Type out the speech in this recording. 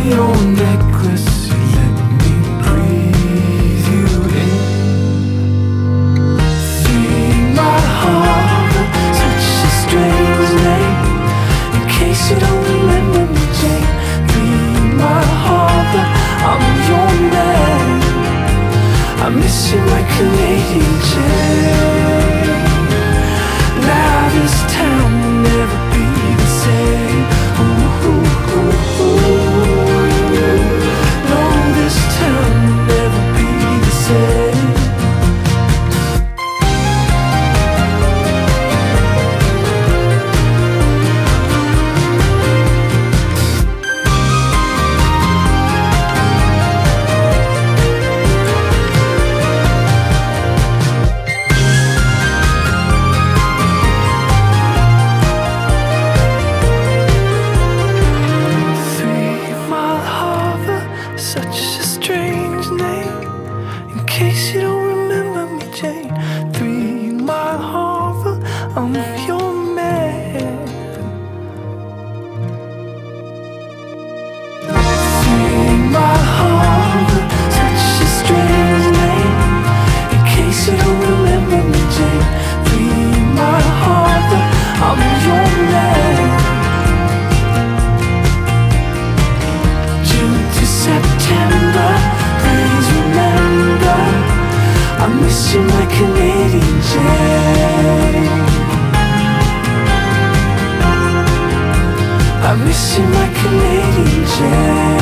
your necklace, you let me breathe you in. 3 Mile Harbor, such a strange name. In case you don't remember me, Jane. 3 Mile Harbor, I'm your man. I miss you, my Canadian Jane. Now this town will never be the same. Ooh, ooh, ooh, ooh. No, this town will never be the same. Such a strange name. In case you don't remember me, Jane. 3 Mile Harbor, I'm your man. 3 Mile Harbor, such a strange name. In case you don't remember me, Jane. 3 Mile Harbor, I'm your man. June to September, please remember, I miss you, my Canadian Jane. I miss you, my Canadian Jane.